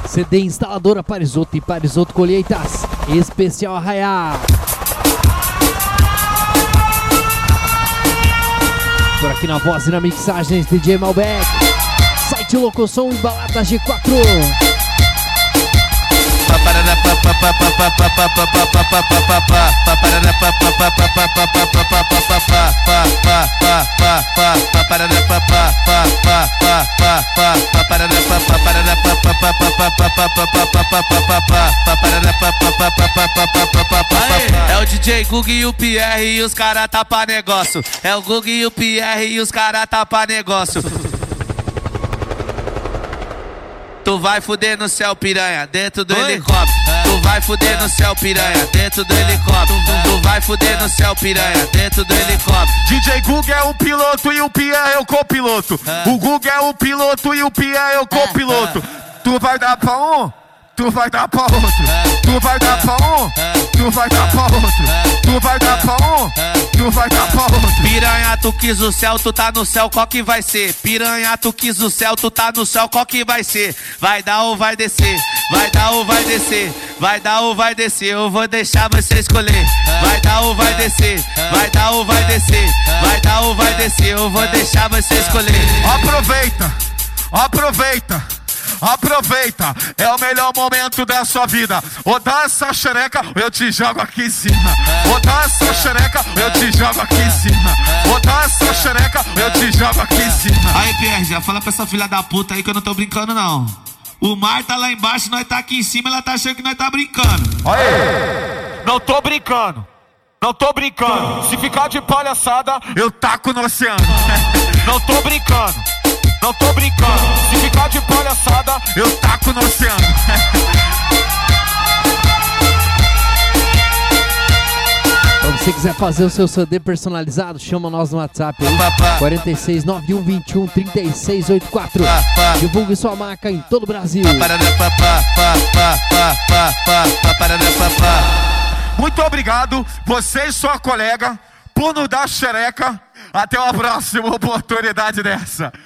CD Instaladora Parisotto e Parisotto Colheitas. Especial Arraiá. Por aqui na voz e na mixagem, DJ Malbec. Site Locoção e Balada G4. É o DJ Gug e o Pierre e os cara tapa negócio. É o Gug e o Pierre e os cara tapa negócio. Tu vai fuder no céu, piranha, dentro do helicóptero. Tu vai fuder no céu, piranha, dentro do helicóptero. Tu vai fuder no céu, piranha, dentro do helicóptero. DJ Gug é o piloto e o Pierre é o copiloto. O Gug é o piloto e o Pierre é o copiloto. Tu vai dar pra um, tu vai dar pra outro. Tu vai dar pra um, tu vai dar pra outro. Tu vai dar pra um, tu vai dar pra outro. Piranha, tu quis o céu, tu tá no céu, qual que vai ser? Piranha, tu quis o céu, tu tá no céu, qual que vai ser? Vai dar ou vai descer? Vai dar ou vai descer? Vai dar ou vai descer? Eu vou deixar você escolher. Vai dar ou vai descer? Vai dar ou vai descer? Vai dar ou vai descer? Eu vou deixar você escolher. Aproveita, aproveita, aproveita, é o melhor momento da sua vida. Ou dá essa xereca, eu te jogo aqui em cima. Ou dá essa xereca, eu te jogo aqui em cima. Ou dá essa xereca, eu te jogo aqui em cima. Aí, Pierre, já fala pra essa filha da puta aí que eu não tô brincando, não. O mar tá lá embaixo, nós tá aqui em cima, ela tá achando que nós tá brincando. Aí, não tô brincando, não tô brincando. Se ficar de palhaçada, eu taco no oceano. Não tô brincando, não tô brincando. Se ficar de palhaçada, eu taco no oceano. Se você quiser fazer o seu CD personalizado, chama nós no WhatsApp aí, 46 91 21 36 84. Divulgue sua marca em todo o Brasil. Muito obrigado, você e sua colega, por nos dar xereca. Até uma próxima oportunidade dessa.